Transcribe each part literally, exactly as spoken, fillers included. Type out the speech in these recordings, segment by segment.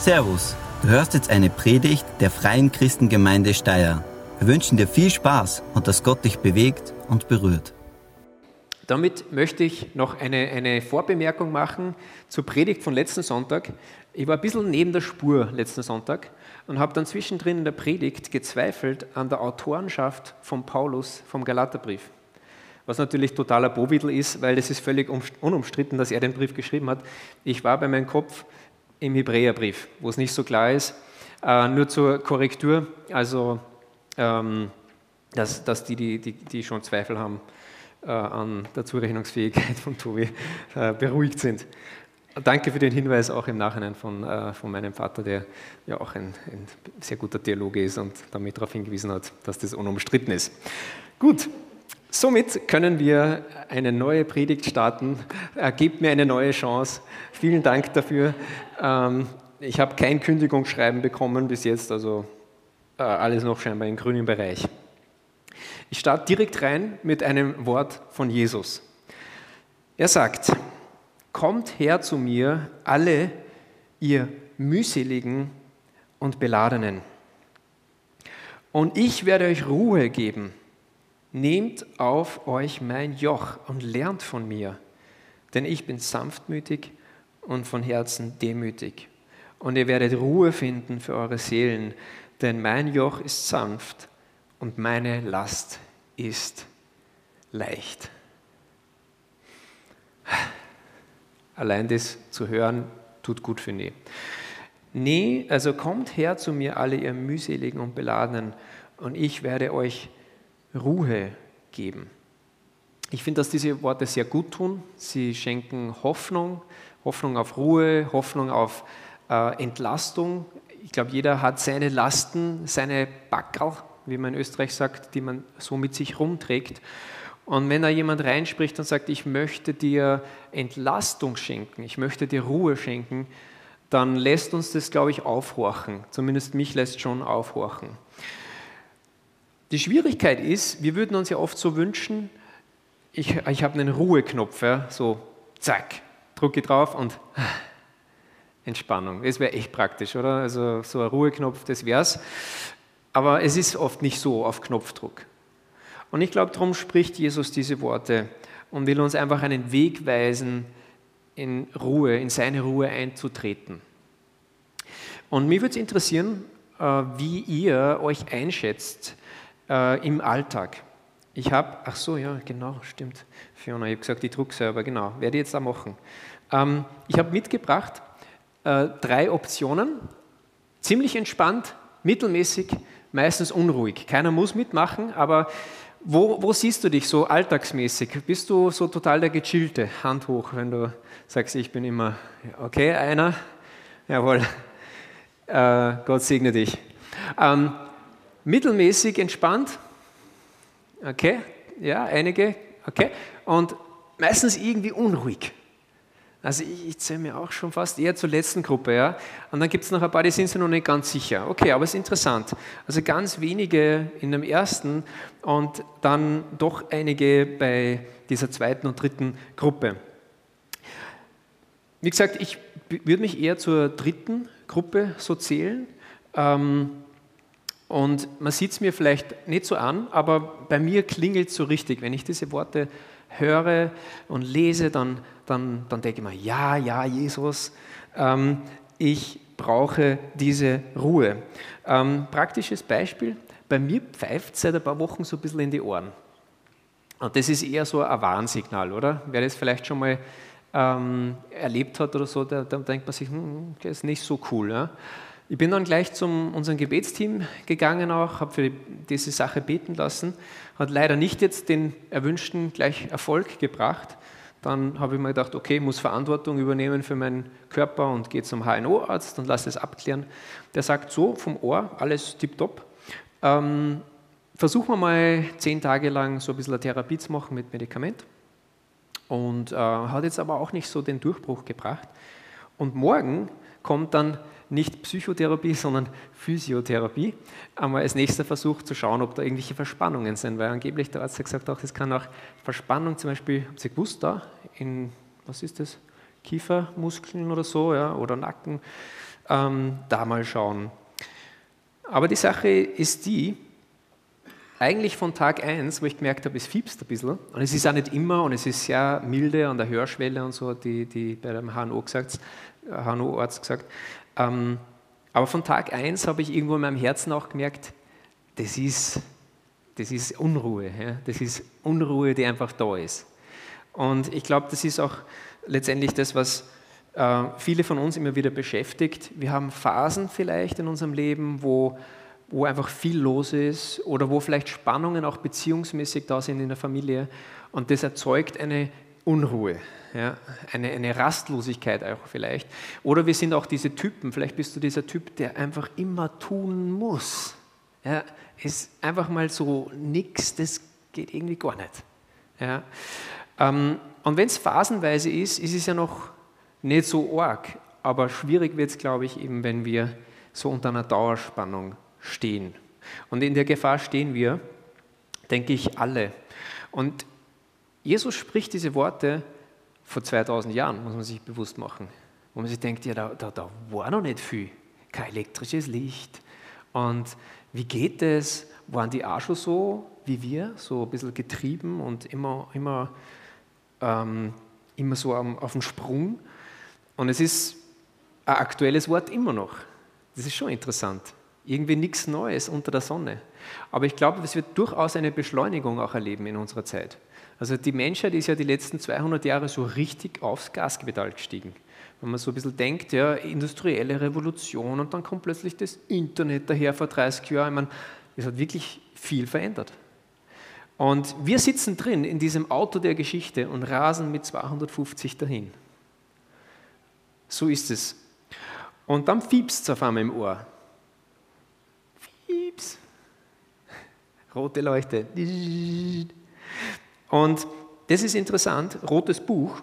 Servus, du hörst jetzt eine Predigt der Freien Christengemeinde Steyr. Wir wünschen dir viel Spaß und dass Gott dich bewegt und berührt. Damit möchte ich noch eine, eine Vorbemerkung machen zur Predigt von letzten Sonntag. Ich war ein bisschen neben der Spur letzten Sonntag und habe dann zwischendrin in der Predigt gezweifelt an der Autorenschaft von Paulus vom Galaterbrief. Was natürlich totaler Bovidel ist, weil es ist völlig unumstritten, dass er den Brief geschrieben hat. Ich war bei meinem Kopf im Hebräerbrief, wo es nicht so klar ist. Äh, nur zur Korrektur, also ähm, dass, dass die, die, die, die schon Zweifel haben äh, an der Zurechnungsfähigkeit von Tobi, äh, beruhigt sind. Danke für den Hinweis auch im Nachhinein von, äh, von meinem Vater, der ja auch ein, ein sehr guter Theologe ist und damit darauf hingewiesen hat, dass das unumstritten ist. Gut. Somit können wir eine neue Predigt starten. Gebt mir eine neue Chance. Vielen Dank dafür. Ich habe kein Kündigungsschreiben bekommen bis jetzt, also alles noch scheinbar im grünen Bereich. Ich starte direkt rein mit einem Wort von Jesus. Er sagt: Kommt her zu mir, alle ihr mühseligen und Beladenen, und ich werde euch Ruhe geben. Nehmt auf euch mein Joch und lernt von mir, denn ich bin sanftmütig und von Herzen demütig. Und ihr werdet Ruhe finden für eure Seelen, denn mein Joch ist sanft und meine Last ist leicht. Allein das zu hören, tut gut, finde ich. Nee, also kommt her zu mir, alle ihr mühseligen und Beladenen, und ich werde euch Ruhe geben. Ich finde, dass diese Worte sehr gut tun. Sie schenken Hoffnung, Hoffnung auf Ruhe, Hoffnung auf äh, Entlastung. Ich glaube, jeder hat seine Lasten, seine Backerl, wie man in Österreich sagt, die man so mit sich rumträgt. Und wenn da jemand reinspricht und sagt, ich möchte dir Entlastung schenken, ich möchte dir Ruhe schenken, dann lässt uns das, glaube ich, aufhorchen. Zumindest mich lässt schon aufhorchen. Die Schwierigkeit ist, wir würden uns ja oft so wünschen, ich, ich habe einen Ruheknopf, ja, so zack, drücke drauf und Entspannung. Das wäre echt praktisch, oder? Also so ein Ruheknopf, das wär's. Aber es ist oft nicht so auf Knopfdruck. Und ich glaube, darum spricht Jesus diese Worte und will uns einfach einen Weg weisen, in Ruhe, in seine Ruhe einzutreten. Und mich würde es interessieren, wie ihr euch einschätzt im Alltag. Ich habe, ach so, ja, genau, stimmt, Fiona, ich habe gesagt, ich drucke selber, genau, werde ich jetzt da machen. Ähm, ich habe mitgebracht äh, drei Optionen, ziemlich entspannt, mittelmäßig, meistens unruhig. Keiner muss mitmachen, aber wo, wo siehst du dich so alltagsmäßig? Bist du so total der Gechillte? Hand hoch, wenn du sagst, ich bin immer, okay, einer, jawohl, äh, Gott segne dich. Ähm, Mittelmäßig entspannt, okay, ja, einige, okay, und meistens irgendwie unruhig. Also ich, ich zähle mir auch schon fast eher zur letzten Gruppe, ja, und dann gibt es noch ein paar, die sind sich noch nicht ganz sicher. Okay, aber es ist interessant. Also ganz wenige in dem ersten und dann doch einige bei dieser zweiten und dritten Gruppe. Wie gesagt, ich würde mich eher zur dritten Gruppe so zählen. Ähm, Und man sieht es mir vielleicht nicht so an, aber bei mir klingelt es so richtig. Wenn ich diese Worte höre und lese, dann, dann, dann denke ich mir, ja, ja, Jesus, ähm, ich brauche diese Ruhe. Ähm, praktisches Beispiel, bei mir pfeift es seit ein paar Wochen so ein bisschen in die Ohren. Und das ist eher so ein Warnsignal, oder? Wer das vielleicht schon mal ähm, erlebt hat oder so, da, da denkt man sich, hm, das ist nicht so cool, ja? Ich bin dann gleich zu unserem Gebetsteam gegangen auch, habe für diese Sache beten lassen, hat leider nicht jetzt den erwünschten gleich Erfolg gebracht. Dann habe ich mir gedacht, okay, ich muss Verantwortung übernehmen für meinen Körper und gehe zum H N O-Arzt und lasse es abklären. Der sagt so, vom Ohr, alles tipptopp. Ähm, versuchen wir mal zehn Tage lang so ein bisschen eine Therapie zu machen mit Medikament. Und äh, hat jetzt aber auch nicht so den Durchbruch gebracht. Und morgen kommt dann nicht Psychotherapie, sondern Physiotherapie. Einmal als nächster Versuch zu schauen, ob da irgendwelche Verspannungen sind, weil angeblich der Arzt hat gesagt, auch das kann auch Verspannung, zum Beispiel, habt ihr gewusst, da in, was ist das, Kiefermuskeln oder so, ja, oder Nacken, ähm, da mal schauen. Aber die Sache ist die, eigentlich von Tag eins, wo ich gemerkt habe, es fiebst ein bisschen, und es ist auch nicht immer, und es ist sehr milde an der Hörschwelle und so, die, die bei dem H N O gesagt, H N O-Arzt gesagt, ähm, aber von Tag eins habe ich irgendwo in meinem Herzen auch gemerkt, das ist, das ist Unruhe, ja? Das ist Unruhe, die einfach da ist. Und ich glaube, das ist auch letztendlich das, was äh, viele von uns immer wieder beschäftigt. Wir haben Phasen vielleicht in unserem Leben, wo wo einfach viel los ist oder wo vielleicht Spannungen auch beziehungsmäßig da sind in der Familie, und das erzeugt eine Unruhe, ja, eine, eine Rastlosigkeit auch vielleicht. Oder wir sind auch diese Typen, vielleicht bist du dieser Typ, der einfach immer tun muss. Ja, ist einfach mal so nix, das geht irgendwie gar nicht. Ja. Ähm, und wenn es phasenweise ist, ist es ja noch nicht so arg, aber schwierig wird es, glaube ich, eben, wenn wir so unter einer Dauerspannung stehen. Und in der Gefahr stehen wir, denke ich, alle. Und Jesus spricht diese Worte vor zweitausend Jahren, muss man sich bewusst machen. Wo man sich denkt, ja, da, da, da war noch nicht viel. Kein elektrisches Licht. Und wie geht das? Waren die auch schon so wie wir? So ein bisschen getrieben und immer, immer, ähm, immer so am, auf dem Sprung. Und es ist ein aktuelles Wort immer noch. Das ist schon interessant. Irgendwie nichts Neues unter der Sonne. Aber ich glaube, es wird durchaus eine Beschleunigung auch erleben in unserer Zeit. Also die Menschheit ist ja die letzten zweihundert Jahre so richtig aufs Gaspedal gestiegen. Wenn man so ein bisschen denkt, ja, industrielle Revolution, und dann kommt plötzlich das Internet daher vor dreißig Jahren. Ich meine, es hat wirklich viel verändert. Und wir sitzen drin in diesem Auto der Geschichte und rasen mit zweihundertfünfzig dahin. So ist es. Und dann fiebst es auf einmal im Ohr. Fieps. Rote Leuchte. Und das ist interessant, rotes Buch,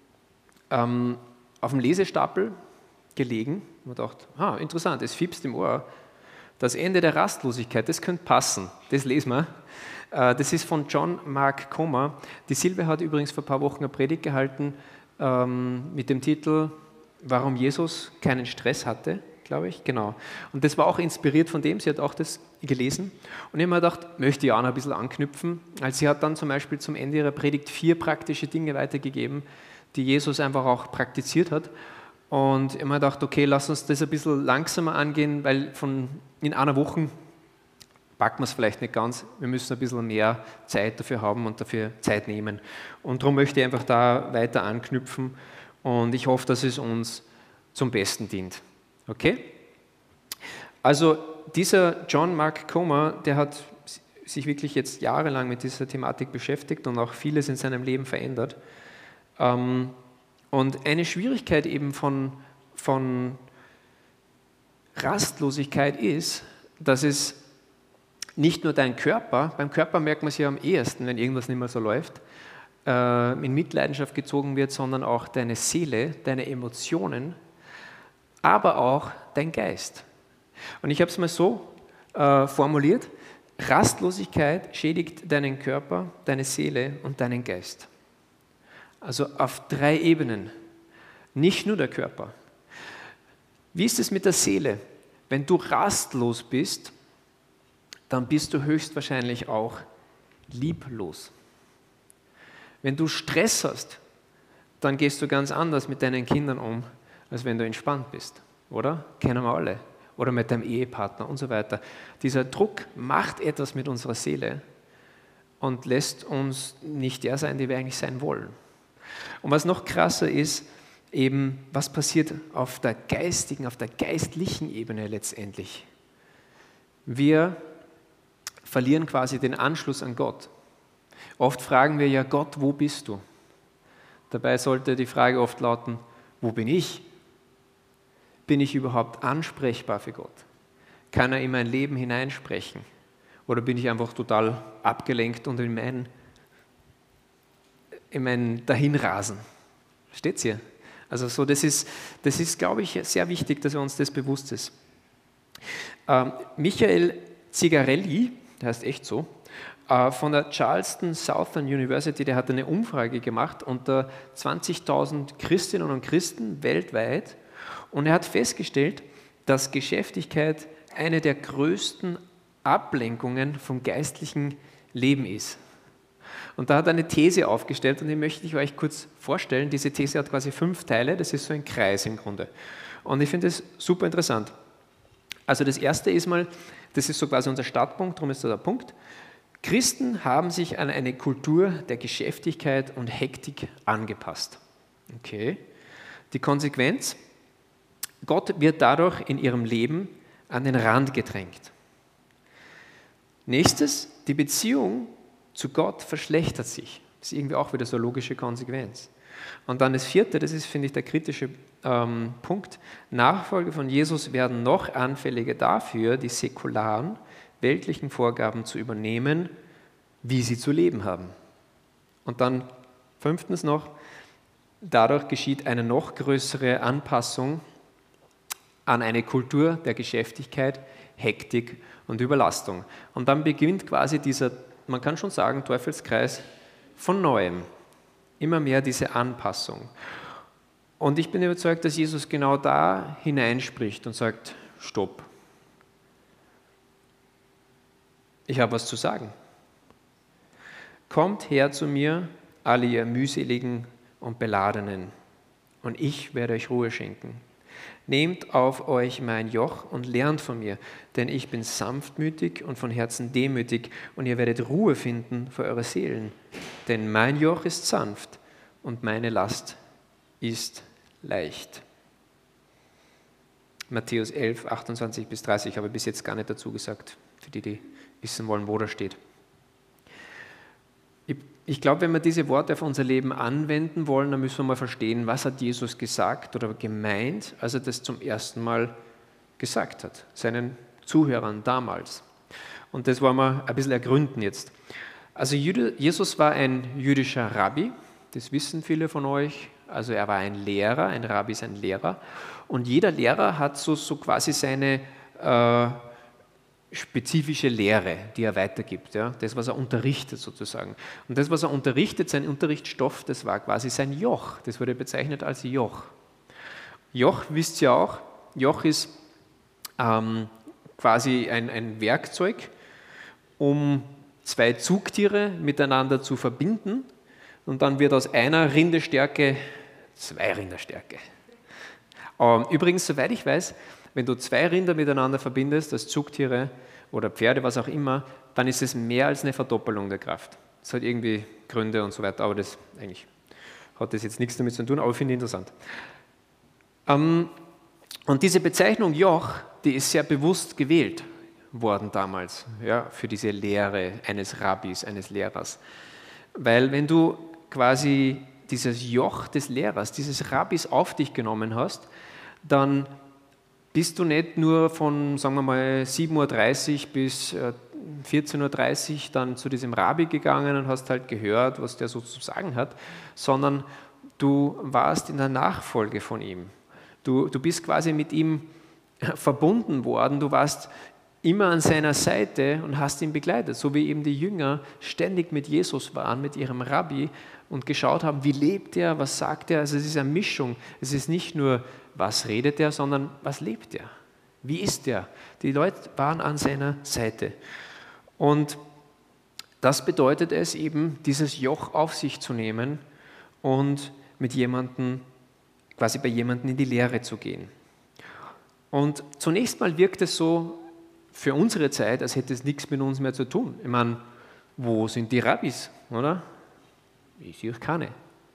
ähm, auf dem Lesestapel gelegen. Man dachte, ah, interessant, es fiebst im Ohr. Das Ende der Rastlosigkeit, das könnte passen, das lesen wir. Äh, das ist von John Mark Comer. Die Silve hat übrigens vor ein paar Wochen eine Predigt gehalten ähm, mit dem Titel Warum Jesus keinen Stress hatte, glaube ich, genau. Und das war auch inspiriert von dem, sie hat auch das gelesen. Und ich habe mir gedacht, möchte ich auch noch ein bisschen anknüpfen. Also sie hat dann zum Beispiel zum Ende ihrer Predigt vier praktische Dinge weitergegeben, die Jesus einfach auch praktiziert hat. Und ich habe mir gedacht, okay, lass uns das ein bisschen langsamer angehen, weil von in einer Woche packen wir es vielleicht nicht ganz. Wir müssen ein bisschen mehr Zeit dafür haben und dafür Zeit nehmen. Und darum möchte ich einfach da weiter anknüpfen. Und ich hoffe, dass es uns zum Besten dient. Okay? Also dieser John Mark Comer, der hat sich wirklich jetzt jahrelang mit dieser Thematik beschäftigt und auch vieles in seinem Leben verändert. Und eine Schwierigkeit eben von, von Rastlosigkeit ist, dass es nicht nur dein Körper, beim Körper merkt man es ja am ehesten, wenn irgendwas nicht mehr so läuft, in Mitleidenschaft gezogen wird, sondern auch deine Seele, deine Emotionen, aber auch dein Geist. Und ich habe es mal so äh, formuliert, Rastlosigkeit schädigt deinen Körper, deine Seele und deinen Geist. Also auf drei Ebenen, nicht nur der Körper. Wie ist es mit der Seele? Wenn du rastlos bist, dann bist du höchstwahrscheinlich auch lieblos. Wenn du Stress hast, dann gehst du ganz anders mit deinen Kindern um, als wenn du entspannt bist, oder? Kennen wir alle. Oder mit deinem Ehepartner und so weiter. Dieser Druck macht etwas mit unserer Seele und lässt uns nicht der sein, die wir eigentlich sein wollen. Und was noch krasser ist, eben, was passiert auf der geistigen, auf der geistlichen Ebene letztendlich? Wir verlieren quasi den Anschluss an Gott. Oft fragen wir ja, Gott, wo bist du? Dabei sollte die Frage oft lauten, wo bin ich? Bin ich überhaupt ansprechbar für Gott? Kann er in mein Leben hineinsprechen? Oder bin ich einfach total abgelenkt und in mein, in mein Dahinrasen? Steht's hier? Also so, das ist, das ist, glaube ich, sehr wichtig, dass wir uns das bewusst ist. Ähm, Michael Zigarelli, der heißt echt so, von der Charleston Southern University, der hat eine Umfrage gemacht unter zwanzigtausend Christinnen und Christen weltweit Und er hat festgestellt, dass Geschäftigkeit eine der größten Ablenkungen vom geistlichen Leben ist. Und da hat er eine These aufgestellt und die möchte ich euch kurz vorstellen. Diese These hat quasi fünf Teile, das ist so ein Kreis im Grunde. Und ich finde das super interessant. Also das erste ist mal, das ist so quasi unser Startpunkt, darum ist das der Punkt. Christen haben sich an eine Kultur der Geschäftigkeit und Hektik angepasst. Okay. Die Konsequenz, Gott wird dadurch in ihrem Leben an den Rand gedrängt. Nächstes, die Beziehung zu Gott verschlechtert sich. Das ist irgendwie auch wieder so eine logische Konsequenz. Und dann das vierte, das ist, finde ich, der kritische ähm, Punkt. Nachfolger von Jesus werden noch anfälliger dafür, die säkularen, weltlichen Vorgaben zu übernehmen, wie sie zu leben haben. Und dann fünftens noch, dadurch geschieht eine noch größere Anpassung an eine Kultur der Geschäftigkeit, Hektik und Überlastung. Und dann beginnt quasi dieser, man kann schon sagen, Teufelskreis von Neuem. Immer mehr diese Anpassung. Und ich bin überzeugt, dass Jesus genau da hineinspricht und sagt, stopp. Ich habe was zu sagen. Kommt her zu mir, alle ihr mühseligen und Beladenen, und ich werde euch Ruhe schenken. Nehmt auf euch mein Joch und lernt von mir, denn ich bin sanftmütig und von Herzen demütig, und ihr werdet Ruhe finden für eure Seelen. Denn mein Joch ist sanft und meine Last ist leicht. Matthäus elf, achtundzwanzig bis dreißig, habe ich bis jetzt gar nicht dazu gesagt, für die, die wissen wollen, wo das steht. Ich, ich glaube, wenn wir diese Worte auf unser Leben anwenden wollen, dann müssen wir mal verstehen, was hat Jesus gesagt oder gemeint, als er das zum ersten Mal gesagt hat, seinen Zuhörern damals. Und das wollen wir ein bisschen ergründen jetzt. Also Jesus war ein jüdischer Rabbi, das wissen viele von euch. Also er war ein Lehrer, ein Rabbi ist ein Lehrer. Und jeder Lehrer hat so, so quasi seine äh, spezifische Lehre, die er weitergibt. Ja? Das, was er unterrichtet sozusagen. Und das, was er unterrichtet, sein Unterrichtsstoff, das war quasi sein Joch. Das wurde bezeichnet als Joch. Joch, wisst ihr auch, Joch ist ähm, quasi ein, ein Werkzeug, um zwei Zugtiere miteinander zu verbinden, und dann wird aus einer Rindestärke zwei Rinderstärke. Ähm, übrigens, soweit ich weiß, wenn du zwei Rinder miteinander verbindest, als Zugtiere oder Pferde, was auch immer, dann ist es mehr als eine Verdoppelung der Kraft. Das hat irgendwie Gründe und so weiter, aber das eigentlich hat das jetzt nichts damit zu tun, aber finde ich interessant. Ähm, und diese Bezeichnung Joch, die ist sehr bewusst gewählt worden damals, ja, für diese Lehre eines Rabbis, eines Lehrers. Weil wenn du quasi dieses Joch des Lehrers, dieses Rabbis auf dich genommen hast, dann bist du nicht nur von, sagen wir mal, sieben Uhr dreißig bis vierzehn Uhr dreißig dann zu diesem Rabbi gegangen und hast halt gehört, was der so zu sagen hat, sondern du warst in der Nachfolge von ihm. Du, du bist quasi mit ihm verbunden worden, du warst immer an seiner Seite und hast ihn begleitet, so wie eben die Jünger ständig mit Jesus waren, mit ihrem Rabbi, und geschaut haben, wie lebt er, was sagt er. Also es ist eine Mischung. Es ist nicht nur, was redet er, sondern was lebt er? Wie ist er? Die Leute waren an seiner Seite. Und das bedeutet es eben, dieses Joch auf sich zu nehmen und mit jemandem, quasi bei jemandem in die Lehre zu gehen. Und zunächst mal wirkt es so für unsere Zeit, als hätte es nichts mit uns mehr zu tun. Ich meine, wo sind die Rabbis, oder? Ich sehe keine.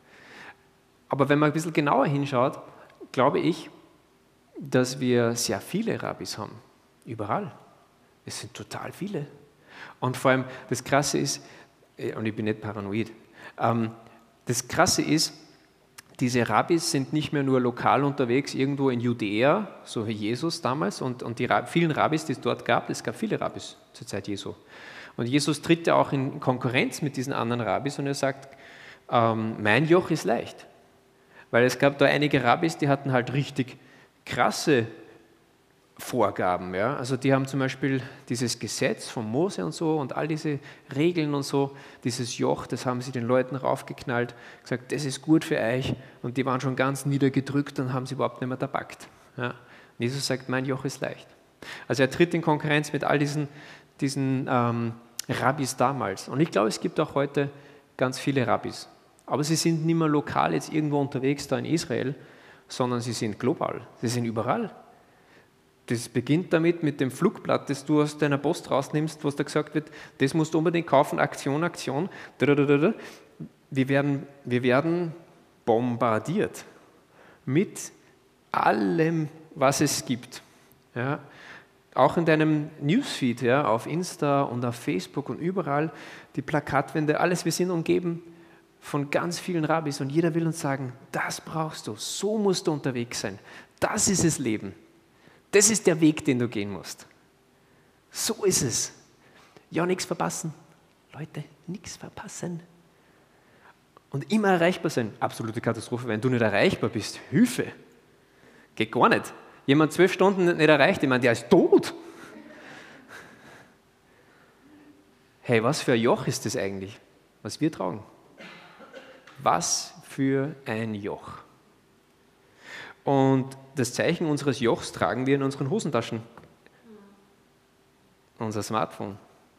Aber wenn man ein bisschen genauer hinschaut, glaube ich, dass wir sehr viele Rabbis haben. Überall. Es sind total viele. Und vor allem, das Krasse ist, und ich bin nicht paranoid, das Krasse ist, diese Rabbis sind nicht mehr nur lokal unterwegs, irgendwo in Judäa, so wie Jesus damals, und, und die vielen Rabbis, die es dort gab, es gab viele Rabbis zur Zeit Jesu. Und Jesus tritt ja auch in Konkurrenz mit diesen anderen Rabbis und er sagt, ähm, mein Joch ist leicht. Weil es gab da einige Rabbis, die hatten halt richtig krasse Vorgaben. Ja? Also die haben zum Beispiel dieses Gesetz von Mose und so und all diese Regeln und so, dieses Joch, das haben sie den Leuten raufgeknallt, gesagt, das ist gut für euch, und die waren schon ganz niedergedrückt und haben sie überhaupt nicht mehr tabackt. Ja? Und Jesus sagt, mein Joch ist leicht. Also er tritt in Konkurrenz mit all diesen, diesen ähm, Rabbis damals. Und ich glaube, es gibt auch heute ganz viele Rabbis. Aber sie sind nicht mehr lokal jetzt irgendwo unterwegs da in Israel, sondern sie sind global. Sie sind überall. Das beginnt damit mit dem Flugblatt, das du aus deiner Post rausnimmst, wo da gesagt wird, das musst du unbedingt kaufen, Aktion, Aktion. Wir werden, wir werden bombardiert mit allem, was es gibt. Ja. Auch in deinem Newsfeed, ja, auf Insta und auf Facebook und überall, die Plakatwände, alles, wir sind umgeben von ganz vielen Rabbis und jeder will uns sagen, das brauchst du, so musst du unterwegs sein, das ist das Leben. Das ist der Weg, den du gehen musst. So ist es. Ja, nichts verpassen. Leute, nichts verpassen. Und immer erreichbar sein. Absolute Katastrophe, wenn du nicht erreichbar bist. Hilfe. Geht gar nicht. Jemand zwölf Stunden nicht erreicht, ich meine, der ist tot. Hey, was für ein Joch ist das eigentlich, was wir tragen? Was für ein Joch. Und das Zeichen unseres Jochs tragen wir in unseren Hosentaschen. Unser Smartphone.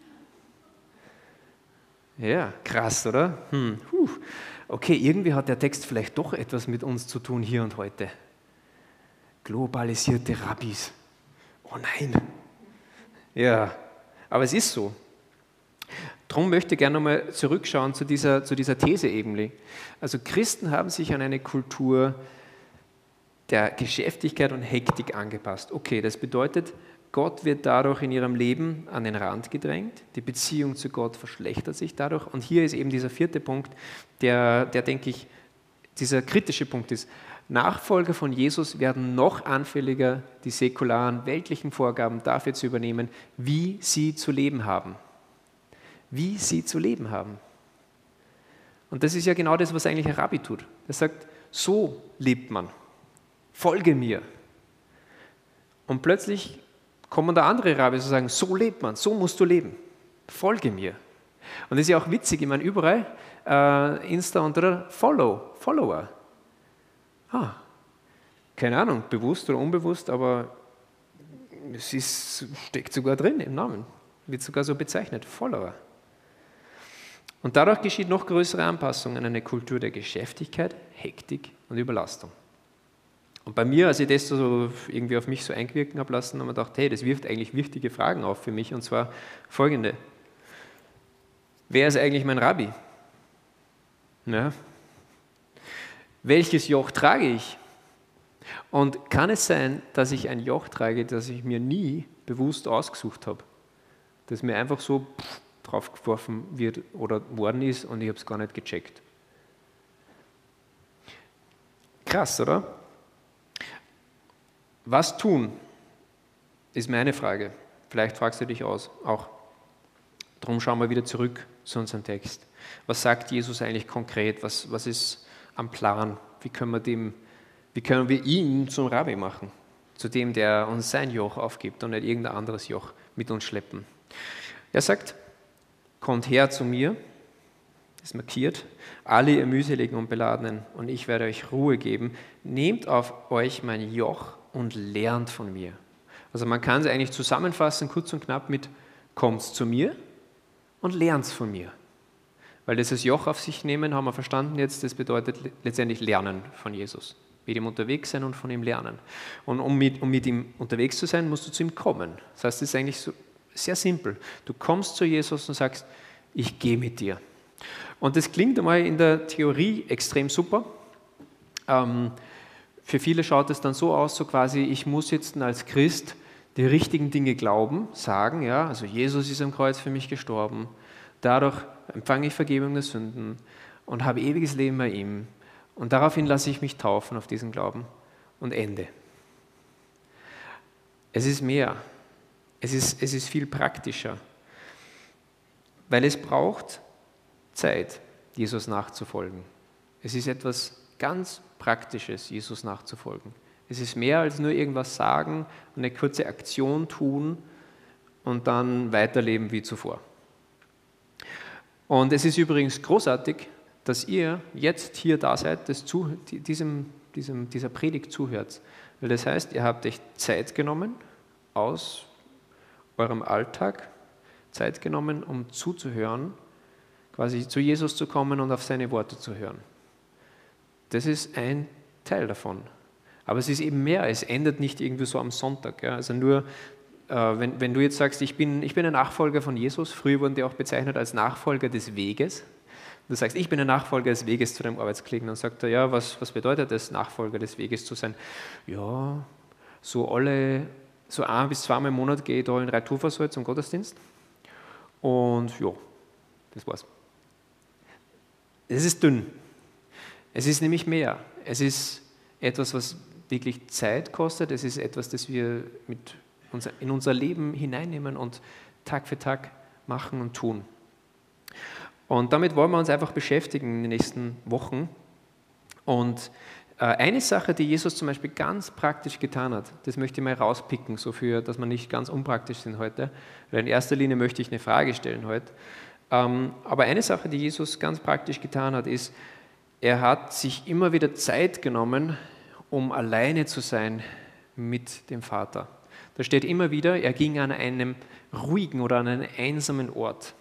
Ja, krass, oder? Hm. Okay, irgendwie hat der Text vielleicht doch etwas mit uns zu tun hier und heute. Globalisierte Rabbis. Oh nein. Ja, aber es ist so. Darum möchte ich gerne nochmal zurückschauen zu dieser, zu dieser These eben. Also Christen haben sich an eine Kultur der Geschäftigkeit und Hektik angepasst. Okay, das bedeutet, Gott wird dadurch in ihrem Leben an den Rand gedrängt, die Beziehung zu Gott verschlechtert sich dadurch und hier ist eben dieser vierte Punkt, der, der denke ich, dieser kritische Punkt ist, Nachfolger von Jesus werden noch anfälliger, die säkularen, weltlichen Vorgaben dafür zu übernehmen, wie sie zu leben haben. Wie sie zu leben haben. Und das ist ja genau das, was eigentlich ein Rabbi tut. Er sagt, so lebt man. Folge mir. Und plötzlich kommen da andere Rabbis und sagen, so lebt man, so musst du leben. Folge mir. Und das ist ja auch witzig, ich meine, überall, äh, Insta und oder Follow, Follower. Ah, keine Ahnung, bewusst oder unbewusst, aber es ist, steckt sogar drin im Namen, wird sogar so bezeichnet, Follower. Und dadurch geschieht noch größere Anpassung an eine Kultur der Geschäftigkeit, Hektik und Überlastung. Und bei mir, als ich das so irgendwie auf mich so einwirken habe lassen, habe ich mir gedacht, hey, das wirft eigentlich wichtige Fragen auf für mich, und zwar folgende. Wer ist eigentlich mein Rabbi? Ja. Welches Joch trage ich? Und kann es sein, dass ich ein Joch trage, das ich mir nie bewusst ausgesucht habe? Das mir einfach so draufgeworfen wird oder worden ist und ich habe es gar nicht gecheckt. Krass, oder? Was tun, ist meine Frage. Vielleicht fragst du dich aus, auch. Darum schauen wir wieder zurück zu unserem Text. Was sagt Jesus eigentlich konkret? Was, was ist am Plan? Wie können wir dem, wie können wir ihn zum Rabbi machen? Zu dem, der uns sein Joch aufgibt und nicht irgendein anderes Joch mit uns schleppen. Er sagt, kommt her zu mir, ist markiert, alle ihr mühseligen und Beladenen, und ich werde euch Ruhe geben. Nehmt auf euch mein Joch und lernt von mir. Also man kann es eigentlich zusammenfassen, kurz und knapp mit, kommt zu mir und lernt von mir. Weil dieses Joch auf sich nehmen, haben wir verstanden jetzt, das bedeutet letztendlich Lernen von Jesus. Mit ihm unterwegs sein und von ihm lernen. Und um mit, um mit ihm unterwegs zu sein, musst du zu ihm kommen. Das heißt, es ist eigentlich so sehr simpel. Du kommst zu Jesus und sagst, ich gehe mit dir. Und das klingt einmal in der Theorie extrem super. Ähm, für viele schaut es dann so aus, so quasi, ich muss jetzt als Christ die richtigen Dinge glauben, sagen, ja, also Jesus ist am Kreuz für mich gestorben, dadurch empfange ich Vergebung der Sünden und habe ewiges Leben bei ihm. Und daraufhin lasse ich mich taufen auf diesen Glauben und Ende. Es ist mehr. Es ist, es ist viel praktischer. Weil es braucht Zeit, Jesus nachzufolgen. Es ist etwas ganz Praktisches, Jesus nachzufolgen. Es ist mehr als nur irgendwas sagen und eine kurze Aktion tun und dann weiterleben wie zuvor. Und es ist übrigens großartig, dass ihr jetzt hier da seid, das zu, diesem diesem, dieser Predigt zuhört. Weil das heißt, ihr habt euch Zeit genommen aus eurem Alltag, Zeit genommen, um zuzuhören, quasi zu Jesus zu kommen und auf seine Worte zu hören. Das ist ein Teil davon. Aber es ist eben mehr, es endet nicht irgendwie so am Sonntag. Ja? Also nur, äh, wenn, wenn du jetzt sagst, ich bin, ich bin ein Nachfolger von Jesus, früher wurden die auch bezeichnet als Nachfolger des Weges. Du sagst, ich bin ein Nachfolger des Weges zu deinem Arbeitskollegen, dann sagt er, ja, was, was bedeutet das, Nachfolger des Weges zu sein? Ja, so alle, so ein bis zweimal im Monat gehe ich da in Reithofersal zum Gottesdienst und ja, das war's. Es ist dünn. Es ist nämlich mehr. Es ist etwas, was wirklich Zeit kostet. Es ist etwas, das wir mit unser, in unser Leben hineinnehmen und Tag für Tag machen und tun. Und damit wollen wir uns einfach beschäftigen in den nächsten Wochen. Und äh, eine Sache, die Jesus zum Beispiel ganz praktisch getan hat, das möchte ich mal rauspicken, so für, dass wir nicht ganz unpraktisch sind heute, weil in erster Linie möchte ich eine Frage stellen heute. Ähm, aber eine Sache, die Jesus ganz praktisch getan hat, ist, er hat sich immer wieder Zeit genommen, um alleine zu sein mit dem Vater. Da steht immer wieder, er ging an einem ruhigen oder an einen einsamen Ort.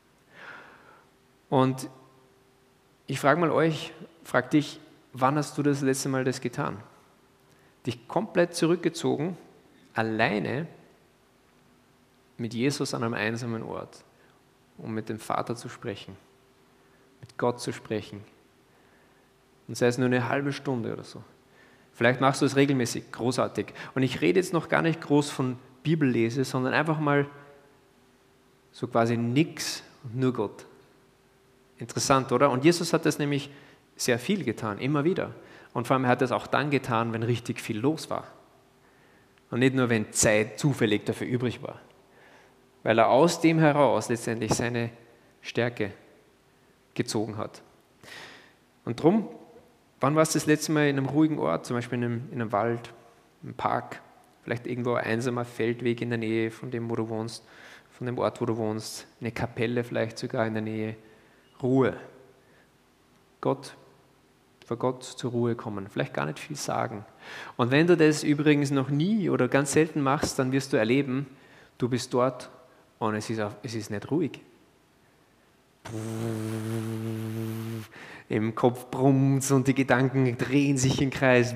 Und ich frage mal euch, frag dich, wann hast du das letzte Mal das getan? Dich komplett zurückgezogen, alleine mit Jesus an einem einsamen Ort, um mit dem Vater zu sprechen, mit Gott zu sprechen. Und sei es nur eine halbe Stunde oder so. Vielleicht machst du es regelmäßig, großartig. Und ich rede jetzt noch gar nicht groß von Bibellese, sondern einfach mal so quasi nix und nur Gott. Interessant, oder? Und Jesus hat das nämlich sehr viel getan, immer wieder. Und vor allem hat er es auch dann getan, wenn richtig viel los war. Und nicht nur, wenn Zeit zufällig dafür übrig war. Weil er aus dem heraus letztendlich seine Stärke gezogen hat. Und darum, wann warst du das letzte Mal in einem ruhigen Ort, zum Beispiel in einem, in einem Wald, im Park, vielleicht irgendwo ein einsamer Feldweg in der Nähe von dem, wo du wohnst, von dem Ort, wo du wohnst, eine Kapelle vielleicht sogar in der Nähe, Ruhe. Gott, vor Gott zur Ruhe kommen, vielleicht gar nicht viel sagen. Und wenn du das übrigens noch nie oder ganz selten machst, dann wirst du erleben, du bist dort und es ist, auch, es ist nicht ruhig. Im Kopf brummt und die Gedanken drehen sich im Kreis.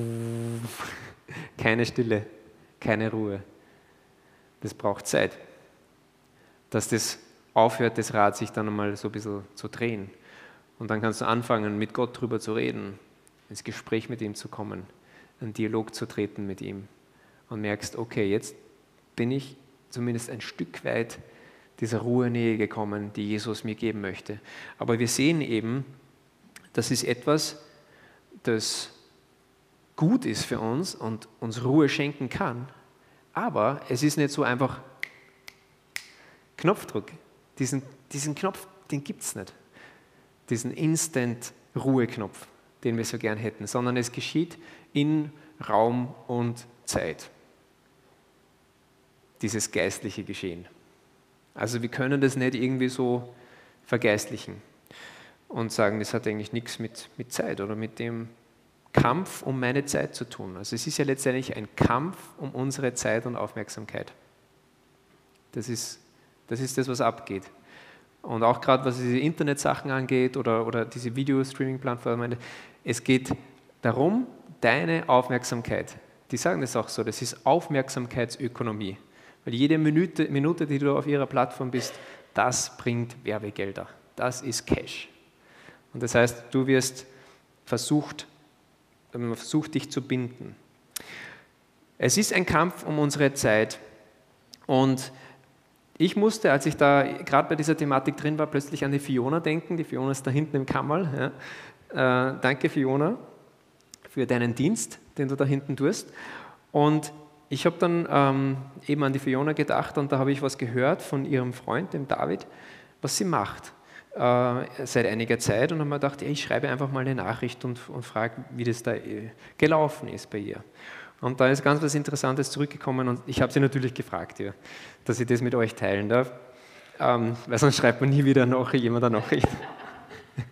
Keine Stille, keine Ruhe. Das braucht Zeit, dass das aufhört, das Rad sich dann einmal so ein bisschen zu drehen. Und dann kannst du anfangen, mit Gott drüber zu reden, ins Gespräch mit ihm zu kommen, einen Dialog zu treten mit ihm und merkst, okay, jetzt bin ich zumindest ein Stück weit dieser Ruhenähe gekommen, die Jesus mir geben möchte. Aber wir sehen eben, das ist etwas, das gut ist für uns und uns Ruhe schenken kann, aber es ist nicht so einfach Knopfdruck. Diesen, diesen Knopf, den gibt es nicht. Diesen Instant-Ruhe-Knopf, den wir so gern hätten, sondern es geschieht in Raum und Zeit. Dieses geistliche Geschehen. Also wir können das nicht irgendwie so vergeistlichen und sagen, das hat eigentlich nichts mit, mit Zeit oder mit dem Kampf um meine Zeit zu tun. Also es ist ja letztendlich ein Kampf um unsere Zeit und Aufmerksamkeit. Das ist das, ist das was abgeht. Und auch gerade was diese Internetsachen angeht oder, oder diese Video-Streaming-Plattformen, es geht darum, deine Aufmerksamkeit, die sagen das auch so, das ist Aufmerksamkeitsökonomie. Weil jede Minute, Minute, die du auf ihrer Plattform bist, das bringt Werbegelder. Das ist Cash. Und das heißt, du wirst versucht, man versucht dich zu binden. Es ist ein Kampf um unsere Zeit. Und ich musste, als ich da gerade bei dieser Thematik drin war, plötzlich an die Fiona denken. Die Fiona ist da hinten im Kammerl. Ja. Äh, danke, Fiona, für deinen Dienst, den du da hinten tust. Und ich habe dann ähm, eben an die Fiona gedacht und da habe ich was gehört von ihrem Freund, dem David, was sie macht äh, seit einiger Zeit. Und habe mir gedacht, ja, ich schreibe einfach mal eine Nachricht und, und frage, wie das da äh, gelaufen ist bei ihr. Und da ist ganz was Interessantes zurückgekommen und ich habe sie natürlich gefragt, ja, dass ich das mit euch teilen darf, ähm, weil sonst schreibt man nie wieder noch jemand eine Nachricht.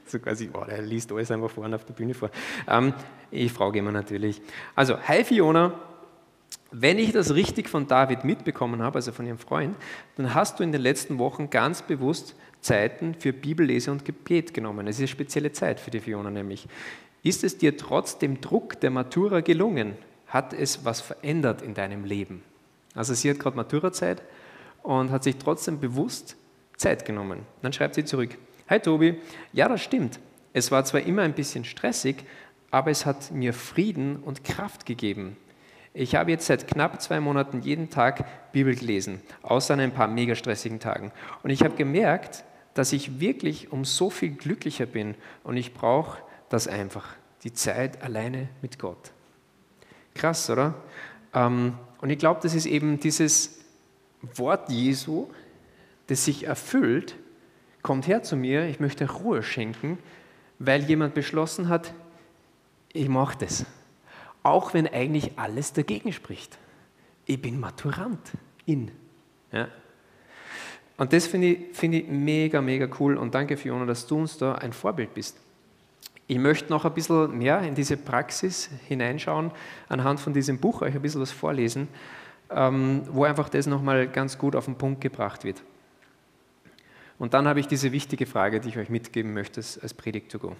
So quasi, oh, der liest alles einfach vorne auf der Bühne vor. Ähm, ich frage immer natürlich. Also, hi Fiona, wenn ich das richtig von David mitbekommen habe, also von ihrem Freund, dann hast du in den letzten Wochen ganz bewusst Zeiten für Bibellese und Gebet genommen. Es ist eine spezielle Zeit für die Fiona nämlich. Ist es dir trotz dem Druck der Matura gelungen? Hat es was verändert in deinem Leben? Also sie hat gerade Maturazeit und hat sich trotzdem bewusst Zeit genommen. Dann schreibt sie zurück, hi Tobi, ja das stimmt. Es war zwar immer ein bisschen stressig, aber es hat mir Frieden und Kraft gegeben. Ich habe jetzt seit knapp zwei Monaten jeden Tag Bibel gelesen, außer an ein paar mega stressigen Tagen. Und ich habe gemerkt, dass ich wirklich um so viel glücklicher bin und ich brauche das einfach, die Zeit alleine mit Gott. Krass, oder? Und ich glaube, das ist eben dieses Wort Jesu, das sich erfüllt, kommt her zu mir, ich möchte Ruhe schenken, weil jemand beschlossen hat, ich mache das. Auch wenn eigentlich alles dagegen spricht. Ich bin Maturant in. Ja. Und das finde ich, find ich mega, mega cool und danke Fiona, dass du uns da ein Vorbild bist. Ich möchte noch ein bisschen mehr in diese Praxis hineinschauen, anhand von diesem Buch euch ein bisschen was vorlesen, wo einfach das nochmal ganz gut auf den Punkt gebracht wird. Und dann habe ich diese wichtige Frage, die ich euch mitgeben möchte als Predigt to go.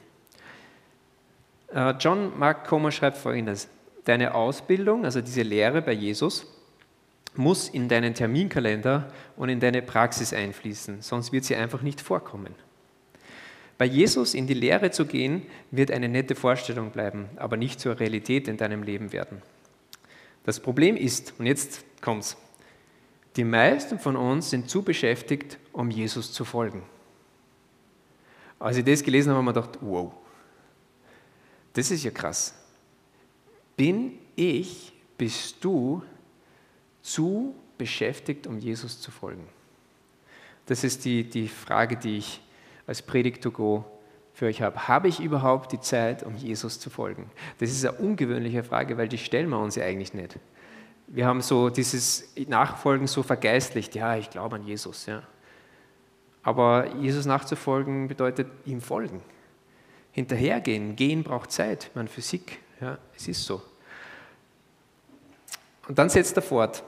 John Mark Comer schreibt Folgendes: Deine Ausbildung, also diese Lehre bei Jesus, muss in deinen Terminkalender und in deine Praxis einfließen, sonst wird sie einfach nicht vorkommen. Bei Jesus in die Lehre zu gehen, wird eine nette Vorstellung bleiben, aber nicht zur Realität in deinem Leben werden. Das Problem ist, und jetzt kommt's, die meisten von uns sind zu beschäftigt, um Jesus zu folgen. Als ich das gelesen habe, habe ich mir gedacht, wow, das ist ja krass. Bin ich, bist du zu beschäftigt, um Jesus zu folgen? Das ist die, die Frage, die ich als Predigt to go für euch habe. Habe ich überhaupt die Zeit, um Jesus zu folgen? Das ist eine ungewöhnliche Frage, weil die stellen wir uns ja eigentlich nicht. Wir haben so dieses Nachfolgen so vergeistlicht, ja, ich glaube an Jesus. Ja. Aber Jesus nachzufolgen bedeutet ihm folgen. Hinterhergehen, gehen braucht Zeit, man Physik, ja, es ist so. Und dann setzt er fort.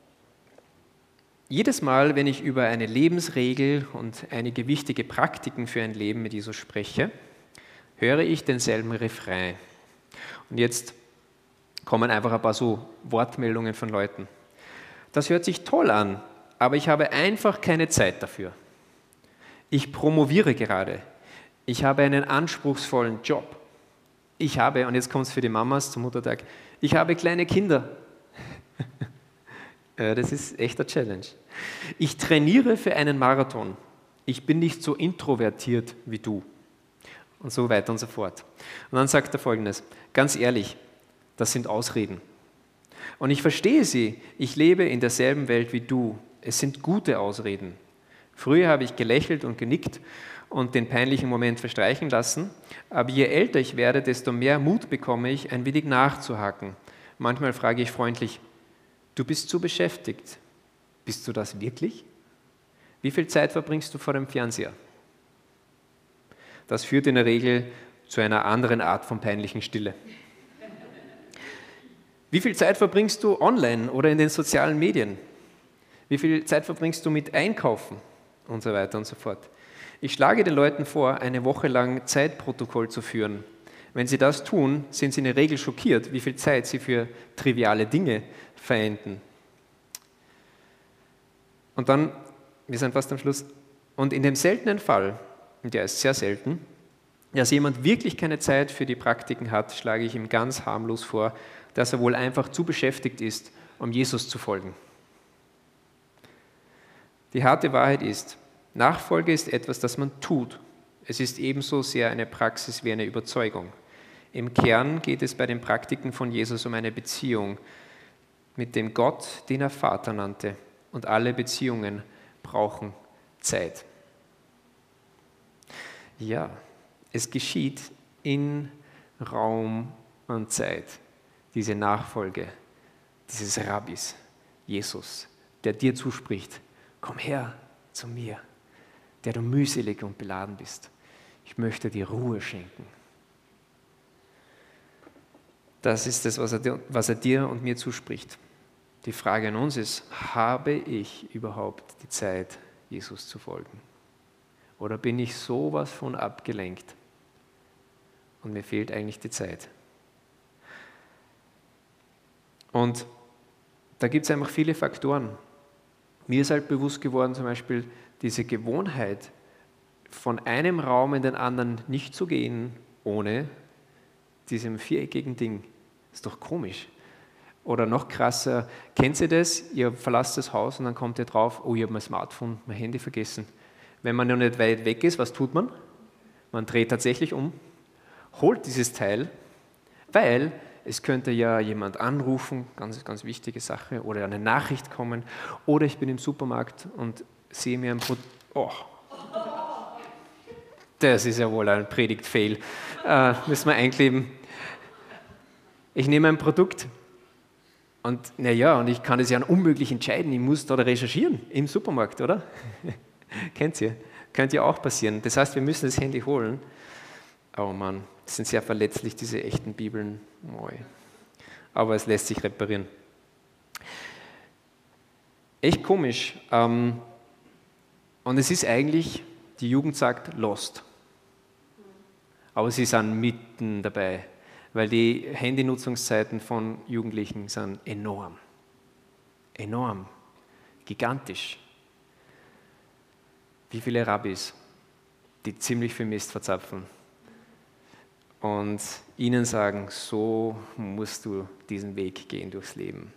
Jedes Mal, wenn ich über eine Lebensregel und einige wichtige Praktiken für ein Leben mit Jesus spreche, höre ich denselben Refrain. Und jetzt kommen einfach ein paar so Wortmeldungen von Leuten. Das hört sich toll an, aber ich habe einfach keine Zeit dafür. Ich promoviere gerade. Ich habe einen anspruchsvollen Job. Ich habe, und jetzt kommt es für die Mamas zum Muttertag, ich habe kleine Kinder. Das ist echt eine Challenge. Ich trainiere für einen Marathon. Ich bin nicht so introvertiert wie du. Und so weiter und so fort. Und dann sagt er Folgendes, ganz ehrlich, das sind Ausreden. Und ich verstehe sie, ich lebe in derselben Welt wie du. Es sind gute Ausreden. Früher habe ich gelächelt und genickt und den peinlichen Moment verstreichen lassen, aber je älter ich werde, desto mehr Mut bekomme ich, ein wenig nachzuhaken. Manchmal frage ich freundlich, du bist zu beschäftigt. Bist du das wirklich? Wie viel Zeit verbringst du vor dem Fernseher? Das führt in der Regel zu einer anderen Art von peinlichen Stille. Wie viel Zeit verbringst du online oder in den sozialen Medien? Wie viel Zeit verbringst du mit Einkaufen? Und so weiter und so fort. Ich schlage den Leuten vor, eine Woche lang Zeitprotokoll zu führen. Wenn sie das tun, sind sie in der Regel schockiert, wie viel Zeit sie für triviale Dinge verwenden. Und dann, wir sind fast am Schluss, und in dem seltenen Fall, und der ist sehr selten, dass jemand wirklich keine Zeit für die Praktiken hat, schlage ich ihm ganz harmlos vor, dass er wohl einfach zu beschäftigt ist, um Jesus zu folgen. Die harte Wahrheit ist, Nachfolge ist etwas, das man tut. Es ist ebenso sehr eine Praxis wie eine Überzeugung. Im Kern geht es bei den Praktiken von Jesus um eine Beziehung mit dem Gott, den er Vater nannte. Und alle Beziehungen brauchen Zeit. Ja, es geschieht in Raum und Zeit, diese Nachfolge dieses Rabbis, Jesus, der dir zuspricht, komm her zu mir, der du mühselig und beladen bist. Ich möchte dir Ruhe schenken. Das ist das, was er, dir, was er dir und mir zuspricht. Die Frage an uns ist, habe ich überhaupt die Zeit, Jesus zu folgen? Oder bin ich sowas von abgelenkt und mir fehlt eigentlich die Zeit? Und da gibt es einfach viele Faktoren. Mir ist halt bewusst geworden, zum Beispiel diese Gewohnheit, von einem Raum in den anderen nicht zu gehen, ohne diesem viereckigen Ding. Ist doch komisch. Oder noch krasser, kennt ihr das? Ihr verlasst das Haus und dann kommt ihr drauf, oh, ich habe mein Smartphone, mein Handy vergessen. Wenn man noch nicht weit weg ist, was tut man? Man dreht tatsächlich um, holt dieses Teil, weil es könnte ja jemand anrufen, ganz, ganz wichtige Sache, oder eine Nachricht kommen, oder ich bin im Supermarkt und sehe mir ein Produkt, oh, das ist ja wohl ein Predigt-Fail, äh, müssen wir einkleben. Ich nehme ein Produkt und naja, und ich kann es ja unmöglich entscheiden, ich muss da recherchieren im Supermarkt, oder? Kennt ihr? Könnte ja auch passieren. Das heißt, wir müssen das Handy holen. Oh Mann, das sind sehr verletzlich, diese echten Bibeln. Aber es lässt sich reparieren. Echt komisch. Und es ist eigentlich, die Jugend sagt, lost. Aber sie sind mitten dabei, weil die Handynutzungszeiten von Jugendlichen sind enorm. Enorm. Gigantisch. Wie viele Rabbis, die ziemlich viel Mist verzapfen und ihnen sagen, so musst du diesen Weg gehen durchs Leben.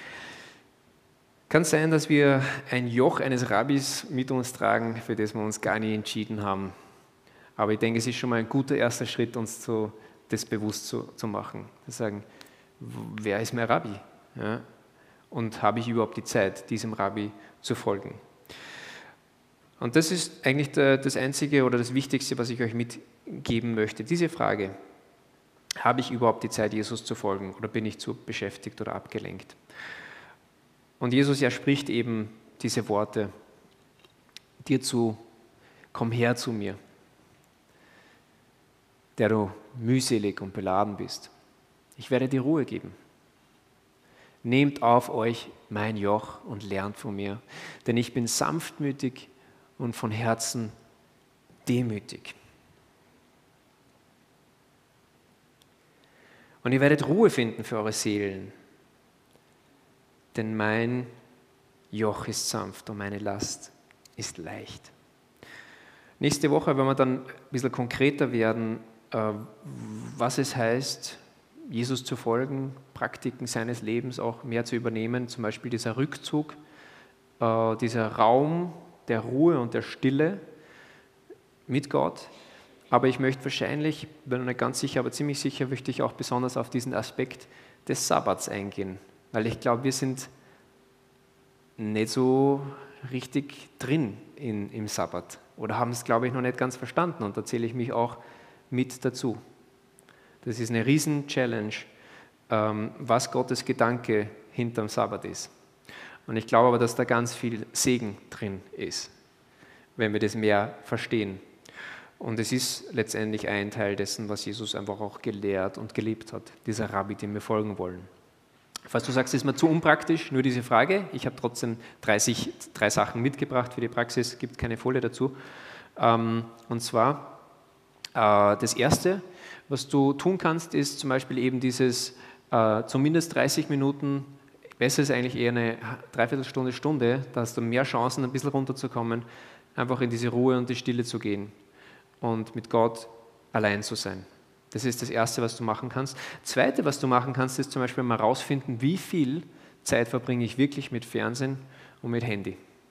Kann sein, dass wir ein Joch eines Rabbis mit uns tragen, für das wir uns gar nicht entschieden haben. Aber ich denke, es ist schon mal ein guter erster Schritt, uns zu, das bewusst zu, zu machen. Zu sagen, wer ist mein Rabbi? Ja? Und habe ich überhaupt die Zeit, diesem Rabbi zu folgen? Und das ist eigentlich das Einzige oder das Wichtigste, was ich euch mitgeben möchte. Diese Frage, habe ich überhaupt die Zeit, Jesus zu folgen, oder bin ich zu beschäftigt oder abgelenkt? Und Jesus ja spricht eben diese Worte dir zu, komm her zu mir, der du mühselig und beladen bist. Ich werde dir Ruhe geben. Nehmt auf euch mein Joch und lernt von mir, denn ich bin sanftmütig und von Herzen demütig. Und ihr werdet Ruhe finden für eure Seelen, denn mein Joch ist sanft und meine Last ist leicht. Nächste Woche werden wir dann ein bisschen konkreter werden, was es heißt, Jesus zu folgen, Praktiken seines Lebens auch mehr zu übernehmen, zum Beispiel dieser Rückzug, dieser Raum der Ruhe und der Stille mit Gott. Aber ich möchte wahrscheinlich, bin noch nicht ganz sicher, aber ziemlich sicher möchte ich auch besonders auf diesen Aspekt des Sabbats eingehen, weil ich glaube, wir sind nicht so richtig drin in, im Sabbat oder haben es, glaube ich, noch nicht ganz verstanden und da zähle ich mich auch mit dazu. Das ist eine Riesen-Challenge, ähm, was Gottes Gedanke hinterm Sabbat ist. Und ich glaube aber, dass da ganz viel Segen drin ist, wenn wir das mehr verstehen. Und es ist letztendlich ein Teil dessen, was Jesus einfach auch gelehrt und gelebt hat, dieser Rabbi, dem wir folgen wollen. Falls du sagst, es ist mir zu unpraktisch, nur diese Frage, ich habe trotzdem dreißig, drei Sachen mitgebracht für die Praxis, es gibt keine Folie dazu. Und zwar, das Erste, was du tun kannst, ist zum Beispiel eben dieses zumindest dreißig Minuten, besser ist eigentlich eher eine Dreiviertelstunde, Stunde, da hast du mehr Chancen, ein bisschen runterzukommen, einfach in diese Ruhe und die Stille zu gehen und mit Gott allein zu sein. Das ist das Erste, was du machen kannst. Das Zweite, was du machen kannst, ist zum Beispiel mal rausfinden, wie viel Zeit verbringe ich wirklich mit Fernsehen und mit Handy.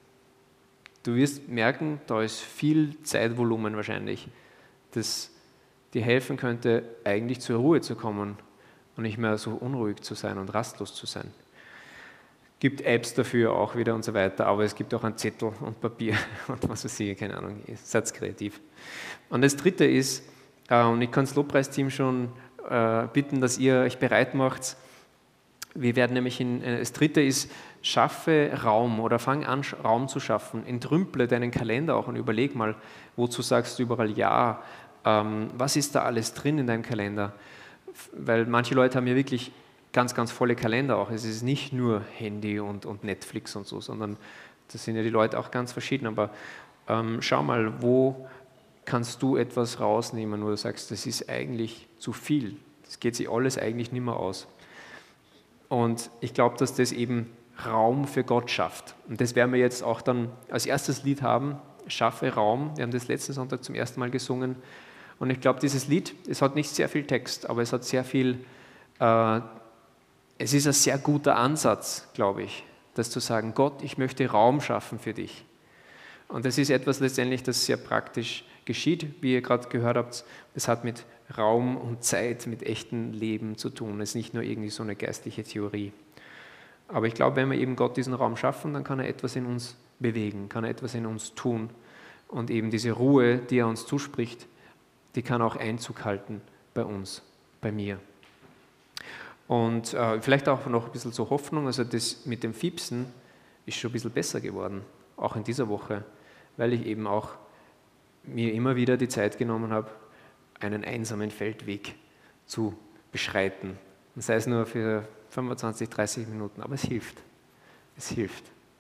Du wirst merken, da ist viel Zeitvolumen wahrscheinlich, das dir helfen könnte, eigentlich zur Ruhe zu kommen und nicht mehr so unruhig zu sein und rastlos zu sein. Es gibt Apps dafür auch wieder und so weiter, aber es gibt auch einen Zettel und Papier und was weiß ich, keine Ahnung, seid kreativ. Und das Dritte ist, äh, und ich kann das Lobpreisteam schon äh, bitten, dass ihr euch bereit macht, wir werden nämlich in, äh, das Dritte ist, schaffe Raum oder fang an, Raum zu schaffen, entrümple deinen Kalender auch und überleg mal, wozu sagst du überall Ja, Ähm, was ist da alles drin in deinem Kalender? Weil manche Leute haben ja wirklich ganz, ganz volle Kalender auch. Es ist nicht nur Handy und, und Netflix und so, sondern das sind ja die Leute auch ganz verschieden. Aber ähm, schau mal, wo kannst du etwas rausnehmen, wo du sagst, das ist eigentlich zu viel. Das geht sich alles eigentlich nicht mehr aus. Und ich glaube, dass das eben Raum für Gott schafft. Und das werden wir jetzt auch dann als erstes Lied haben, Schaffe Raum. Wir haben das letzten Sonntag zum ersten Mal gesungen. Und ich glaube, dieses Lied, es hat nicht sehr viel Text, aber es hat sehr viel, äh, es ist ein sehr guter Ansatz, glaube ich, das zu sagen, Gott, ich möchte Raum schaffen für dich. Und das ist etwas letztendlich, das sehr praktisch geschieht, wie ihr gerade gehört habt. Es hat mit Raum und Zeit, mit echtem Leben zu tun. Es ist nicht nur irgendwie so eine geistliche Theorie. Aber ich glaube, wenn wir eben Gott diesen Raum schaffen, dann kann er etwas in uns bewegen, kann er etwas in uns tun. Und eben diese Ruhe, die er uns zuspricht, die kann auch Einzug halten bei uns, bei mir. Und äh, vielleicht auch noch ein bisschen zur Hoffnung, also das mit dem Fiepsen ist schon ein bisschen besser geworden, auch in dieser Woche, weil ich eben auch mir immer wieder die Zeit genommen habe, einen einsamen Feldweg zu beschreiten. Und sei es nur für fünfundzwanzig, dreißig Minuten, aber es hilft. Es hilft.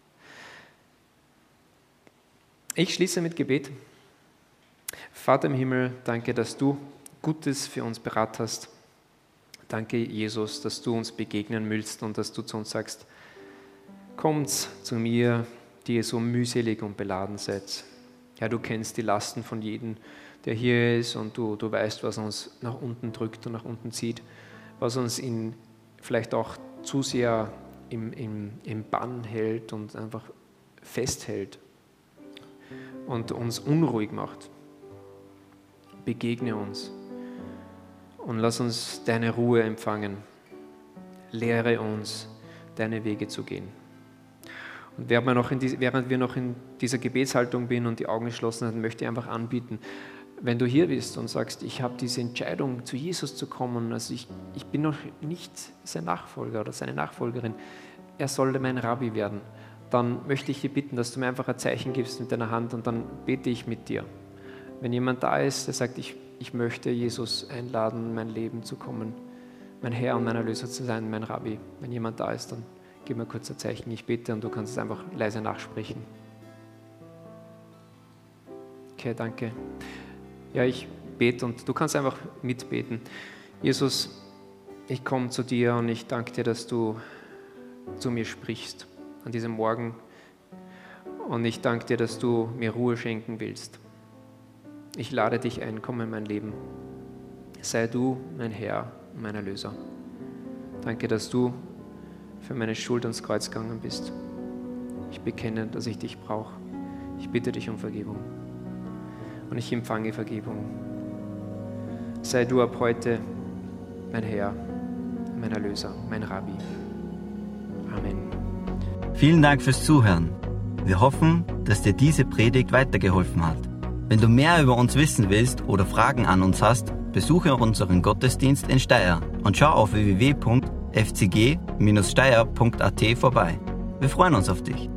Ich schließe mit Gebet. Vater im Himmel, danke, dass du Gutes für uns bereit hast. Danke, Jesus, dass du uns begegnen willst und dass du zu uns sagst, kommt zu mir, die ihr so mühselig und beladen seid. Ja, du kennst die Lasten von jedem, der hier ist, und du, du weißt, was uns nach unten drückt und nach unten zieht, was uns in, vielleicht auch zu sehr im, im, im Bann hält und einfach festhält und uns unruhig macht. Begegne uns und lass uns deine Ruhe empfangen. Lehre uns, deine Wege zu gehen. Und während wir noch in, die, während wir noch in dieser Gebetshaltung bin und die Augen geschlossen haben, möchte ich einfach anbieten, wenn du hier bist und sagst, ich habe diese Entscheidung, zu Jesus zu kommen, also ich, ich bin noch nicht sein Nachfolger oder seine Nachfolgerin, er soll mein Rabbi werden, dann möchte ich dich bitten, dass du mir einfach ein Zeichen gibst mit deiner Hand und dann bete ich mit dir. Wenn jemand da ist, der sagt, ich, ich möchte Jesus einladen, in mein Leben zu kommen, mein Herr und mein Erlöser zu sein, mein Rabbi. Wenn jemand da ist, dann gib mir kurz ein Zeichen, ich bete und du kannst es einfach leise nachsprechen. Okay, danke. Ja, ich bete und du kannst einfach mitbeten. Jesus, ich komme zu dir und ich danke dir, dass du zu mir sprichst an diesem Morgen. Und ich danke dir, dass du mir Ruhe schenken willst. Ich lade dich ein, komm in mein Leben. Sei du mein Herr und mein Erlöser. Danke, dass du für meine Schuld ans Kreuz gegangen bist. Ich bekenne, dass ich dich brauche. Ich bitte dich um Vergebung. Und ich empfange Vergebung. Sei du ab heute mein Herr, mein Erlöser, mein Rabbi. Amen. Vielen Dank fürs Zuhören. Wir hoffen, dass dir diese Predigt weitergeholfen hat. Wenn du mehr über uns wissen willst oder Fragen an uns hast, besuche unseren Gottesdienst in Steyr und schau auf w w w punkt f c g Bindestrich steyr punkt a t vorbei. Wir freuen uns auf dich.